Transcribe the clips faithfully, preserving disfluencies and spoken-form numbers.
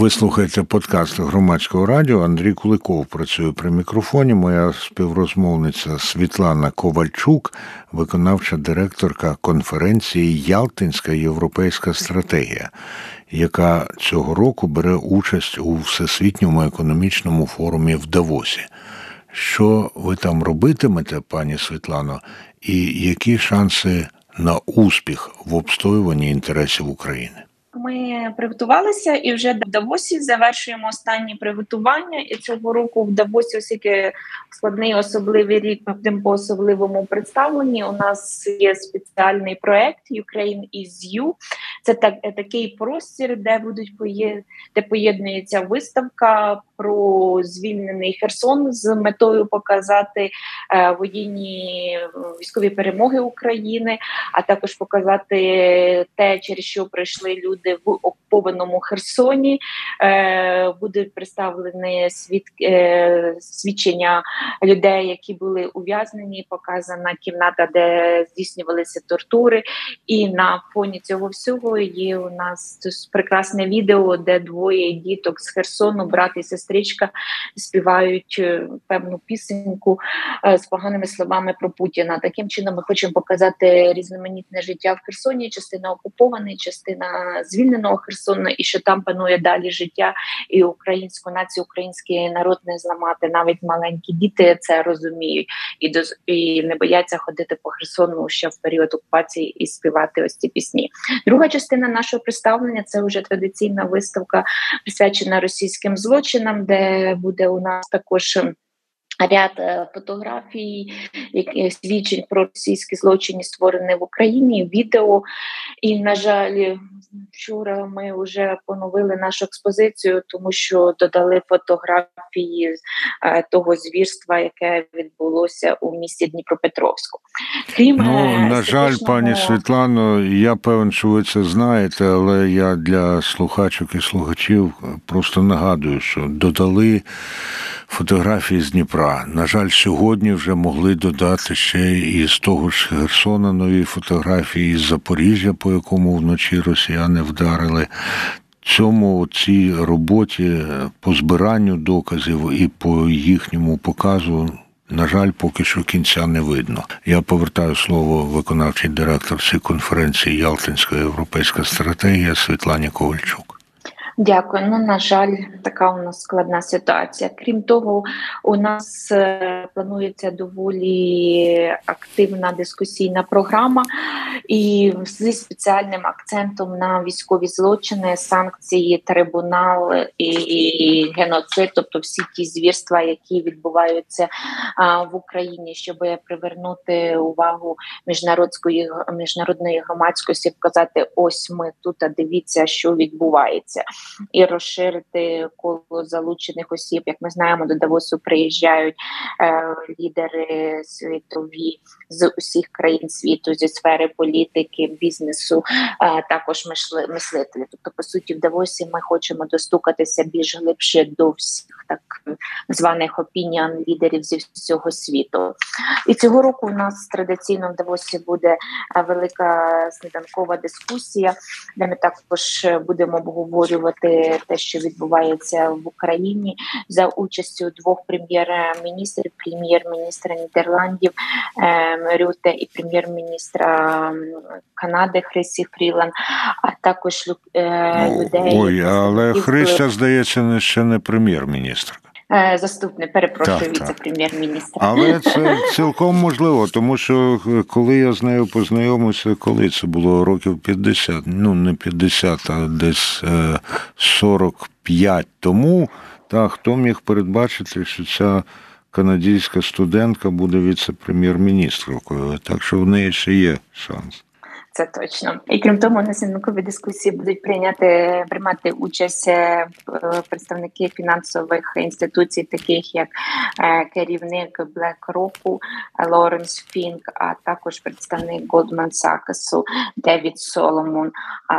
Ви слухаєте подкаст Громадського радіо. Андрій Куликов працює при мікрофоні. Моя співрозмовниця Світлана Ковальчук, виконавча директорка конференції «Ялтинська європейська стратегія», яка цього року бере участь у Всесвітньому економічному форумі в Давосі. Що ви там робитимете, пані Світлано, і які шанси на успіх в обстоюванні інтересів України? Ми приготувалися і вже в Давосі завершуємо останні приготування. І цього року в Давосі, оскільки складний особливий рік, ми будемо по особливому представленні. У нас є спеціальний проект «Ukraine is you». Це так, такий простір, де будуть поєд... де поєднується виставка про звільнений Херсон з метою показати е, воєнні військові перемоги України, а також показати те, через що пройшли люди в окупованому Херсоні. Е, буде представлене свід... е, свідчення людей, які були ув'язнені, показана кімната, де здійснювалися тортури. І на фоні цього всього є у нас прекрасне відео, де двоє діток з Херсону, брат і сестричка, співають певну пісеньку з поганими словами про Путіна. Таким чином ми хочемо показати різноманітне життя в Херсоні, частина окупованої, частина звільненого Херсону, і що там панує далі життя, і українську націю, український народ не зламати. Навіть маленькі діти це розуміють і, до, і не бояться ходити по Херсону ще в період окупації і співати ось ці пісні. Друга частина нашого представлення – це вже традиційна виставка, присвячена російським злочинам, де буде у нас також ряд фотографій, які свідчать про російські злочини, створені в Україні, відео. І, на жаль, вчора ми вже поновили нашу експозицію, тому що додали фотографії того звірства, яке відбулося у місті Дніпропетровську. Крім, ну, на жаль, пані Світлано, я певен, що ви це знаєте, але я для слухачок і слухачів просто нагадую, що додали фотографії з Дніпра. На жаль, сьогодні вже могли додати ще і з того ж Херсона нові фотографії, з Запоріжжя, по якому вночі росіяни вдарили. Цьому, цій роботі по збиранню доказів і по їхньому показу, на жаль, поки що кінця не видно. Я повертаю слово виконавчій директорці конференції «Ялтинська європейська стратегія» Світлані Ковальчук. Дякую. Ну, на жаль, така у нас складна ситуація. Крім того, у нас е, планується доволі активна дискусійна програма і зі спеціальним акцентом на військові злочини, санкції, трибунал і, і геноцид, тобто всі ті звірства, які відбуваються а, в Україні, щоб привернути увагу міжнародської, міжнародної громадськості, показати, ось ми тут, а дивіться, що відбувається. І розширити коло залучених осіб. Як ми знаємо, до Давосу приїжджають е, лідери світові з усіх країн світу, зі сфери політики, бізнесу, е, також мисли, мислителі. Тобто, по суті, в Давосі ми хочемо достукатися більш глибше до всіх так званих опініон лідерів зі всього світу. І цього року у нас традиційно в Давосі буде велика сніданкова дискусія, де ми також будемо обговорювати те, що відбувається в Україні, за участю двох прем'єр-міністрів, прем'єр-міністра Нідерландів е, Рюте і прем'єр-міністра Канади Хрисі Фріланд, а також е, людей... Ой, але Христя, здається, ще не прем'єр-міністр. Заступник, перепрошую, віце-прем'єр-міністр. Але це цілком можливо, тому що коли я з нею познайомився, коли це було років п'ятдесят, ну не п'ятдесят, а десь сорок п'ять тому, та хто міг передбачити, що ця канадська студентка буде віце-прем'єр-міністркою, так що в неї ще є шанс. Це точно. І крім того, на сніданковій дискусії будуть прийняти приймати участь представники фінансових інституцій, таких як керівник BlackRock Лоренс Фінк, а також представник Goldman Sachs Девід Соломон,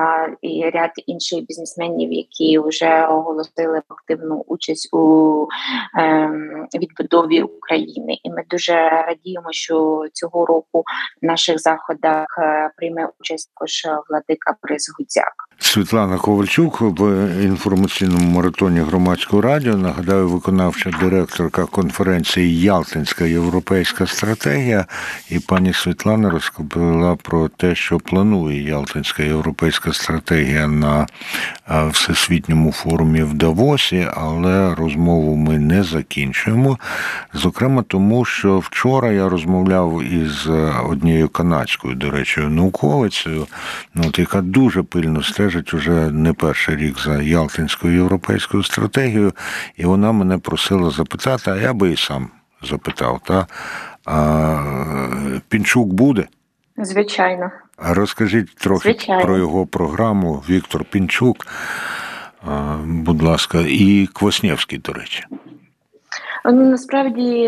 і ряд інших бізнесменів, які вже оголосили активну участь у відбудові України. І ми дуже радіємо, що цього року в наших заходах прийме участь також владика Борис Гудзяк. Світлана Ковальчук в інформаційному маратоні Громадського радіо. Нагадаю, виконавча директорка конференції «Ялтинська європейська стратегія». І пані Світлана розповіла про те, що планує Ялтинська європейська стратегія на Всесвітньому форумі в Давосі, але розмову ми не закінчуємо. Зокрема тому, що вчора я розмовляв із однією канадською, до речі, науковицею, от, яка дуже пильно стежить уже не перший рік за Ялтинською європейською стратегією, і вона мене просила запитати, а я би і сам запитав, та а, Пінчук буде? Звичайно. А розкажіть трохи Звичайно. Про його програму. Віктор Пінчук, а, будь ласка, і Квасневський, до речі. Ну, насправді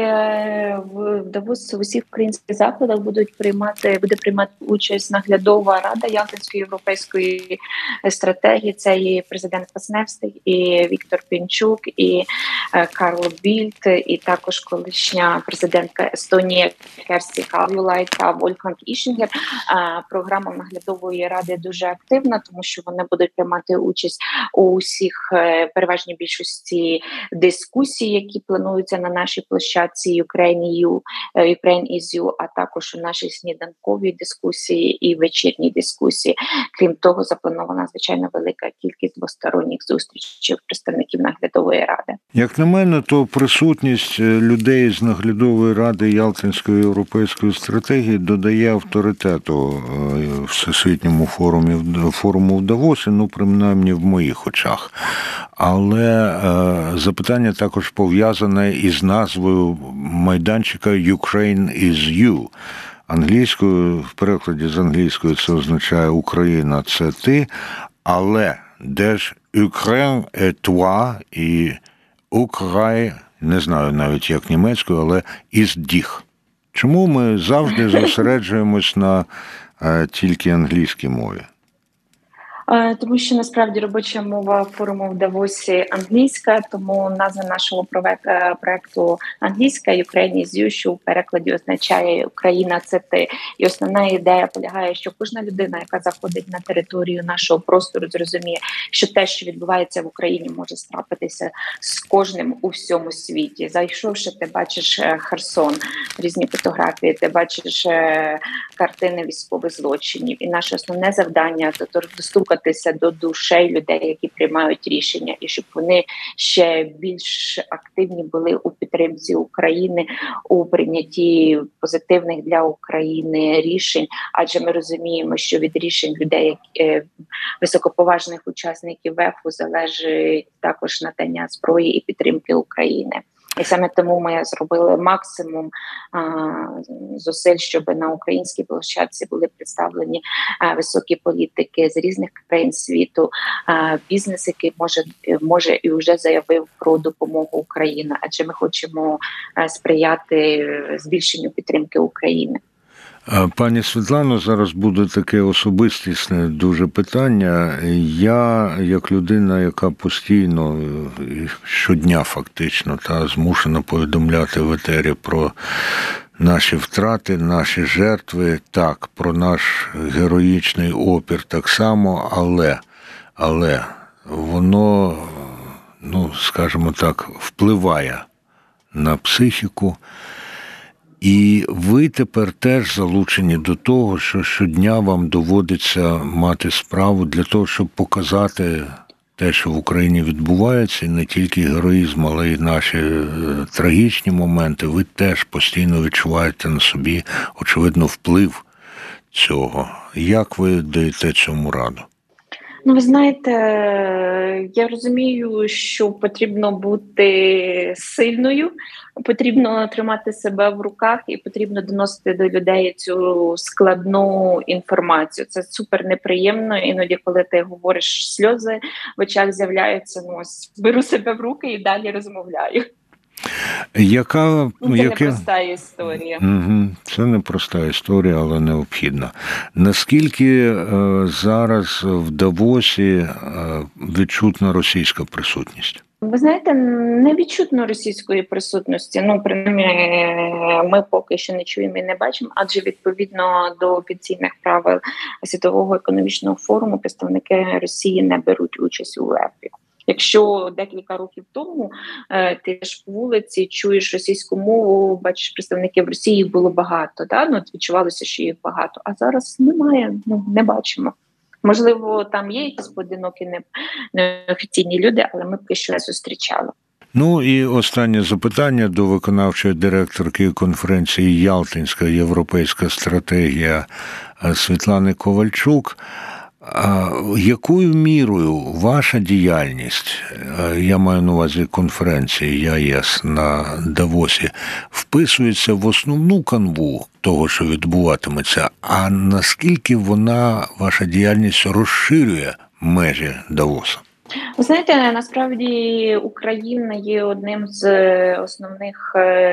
в Давосі в усіх українських закладах будуть приймати, буде приймати участь наглядова рада Ялтинської європейської стратегії. Це і президент Квасневський, і Віктор Пінчук, і Карл Більд, і також колишня президентка Естонії Керсті Кальюлай та Вольфганг Ішінгер. Програма наглядової ради дуже активна, тому що вони будуть приймати участь у усіх переважній більшості дискусій, які плануються на нашій площадці Ukraine із ю, а також у нашій сніданковій дискусії і вечірній дискусії. Крім того, запланована звичайно велика кількість двосторонніх зустрічей представників наглядової ради. Як на мене, то присутність людей з наглядової ради Ялтинської європейської стратегії додає авторитету Всесвітньому форумі, форуму в Давосі, ну, принаймні в моїх очах. Але е, запитання також пов'язане із назвою майданчика «Ukraine is you». Англійською, в перекладі з англійської це означає «Україна – це ти», але де ж «Ukraine est toi» і «Ukraine», не знаю навіть як німецькою, але «is dich». Чому ми завжди зосереджуємось на е, тільки англійській мові? Тому що насправді робоча мова форуму в Давосі англійська, тому назва нашого проекту англійська «Ukraine is you», що в перекладі означає «Україна – це ти». І основна ідея полягає, що кожна людина, яка заходить на територію нашого простору, зрозуміє, що те, що відбувається в Україні, може трапитися з кожним у всьому світі. Зайшовши, ти бачиш Херсон, різні фотографії, ти бачиш картини військових злочинів. І наше основне завдання – то достукати до душей людей, які приймають рішення, і щоб вони ще більш активні були у підтримці України, у прийнятті позитивних для України рішень, адже ми розуміємо, що від рішень людей, високоповажних учасників ВЕФу, залежить також надання зброї і підтримки України. І саме тому ми зробили максимум а, зусиль, щоб на українській площадці були представлені а, високі політики з різних країн світу, а, бізнес, який може, може і вже заявив про допомогу Україні, адже ми хочемо а, сприяти збільшенню підтримки України. Пані Світлано, зараз буде таке особистісне дуже питання. Я, як людина, яка постійно, щодня фактично, та змушена повідомляти в етері про наші втрати, наші жертви, так, про наш героїчний опір так само, але, але воно, ну, скажімо так, впливає на психіку. І ви тепер теж залучені до того, що щодня вам доводиться мати справу для того, щоб показати те, що в Україні відбувається, і не тільки героїзм, але й наші трагічні моменти. Ви теж постійно відчуваєте на собі, очевидно, вплив цього. Як ви даєте цьому раду? Ну, ви знаєте, я розумію, що потрібно бути сильною, потрібно тримати себе в руках і потрібно доносити до людей цю складну інформацію. Це супер неприємно, іноді, коли ти говориш, сльози в очах з'являються, ну, ось, беру себе в руки і далі розмовляю. Яка, це яке... непроста історія. Угу. Це непроста історія, але необхідна. Наскільки е, зараз в Давосі е, відчутна російська присутність? Ви знаєте, не відчутно російської присутності. Ну, принаймні, ми поки що не чуємо і не бачимо, адже відповідно до офіційних правил Світового економічного форуму представники Росії не беруть участь у УЕФі. Якщо декілька років тому е, ти ж по вулиці чуєш російську мову, бачиш представників Росії було багато, да? Ну, відчувалося, що їх багато, а зараз немає, ну, не бачимо. Можливо, там є якісь поодинокі не, неофіційні люди, але ми поки що не зустрічали. Ну і останнє запитання до виконавчої директорки конференції «Ялтинська європейська стратегія» Світлани Ковальчук. Якою мірою ваша діяльність, я маю на увазі конференції ЯЕС на Давосі, вписується в основну канву того, що відбуватиметься, а наскільки вона, ваша діяльність, розширює межі Давоса? Ви знаєте, насправді Україна є одним з основних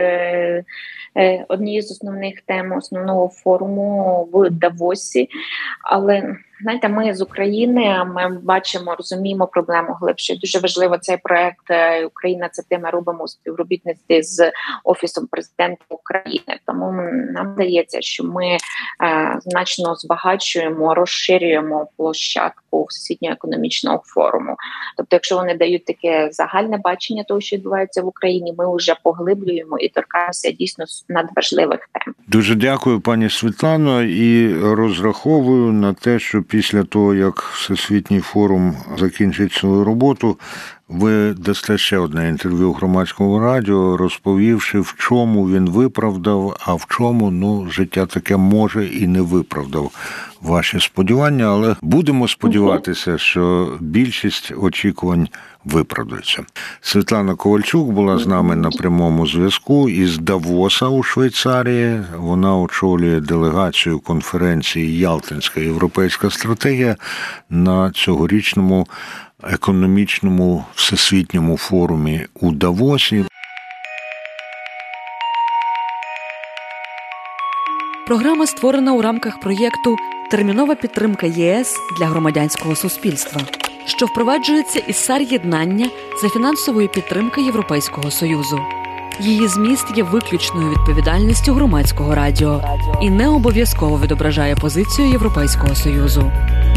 однією з основних тем основного форуму в Давосі, але знаєте, ми з України, ми бачимо, розуміємо проблему глибше. Дуже важливо цей проект «Україна – це те, ми робимо у співробітництві з Офісом президента України». Тому нам здається, що ми е, значно збагачуємо, розширюємо площадку Всесвітнього економічного форуму. Тобто, якщо вони дають таке загальне бачення того, що відбувається в Україні, ми вже поглиблюємо і торкаємося дійсно надважливих тем. Дуже дякую, пані Світлано, і розраховую на те, що після того, як Всесвітній форум закінчить свою роботу, ви дасте ще одне інтерв'ю Громадському радіо, розповівши, в чому він виправдав, а в чому, ну, життя таке може і не виправдав ваші сподівання, але будемо сподіватися, що більшість очікувань виправдаються. Світлана Ковальчук була з нами на прямому зв'язку із Давоса у Швейцарії. Вона очолює делегацію конференції «Ялтинська європейська стратегія» на цьогорічному економічному всесвітньому форумі у Давосі. Програма створена у рамках проєкту «Термінова підтримка ЄС для громадянського суспільства», що впроваджується із САР-єднання за фінансової підтримки Європейського Союзу. Її зміст є виключною відповідальністю Громадського радіо і не обов'язково відображає позицію Європейського Союзу.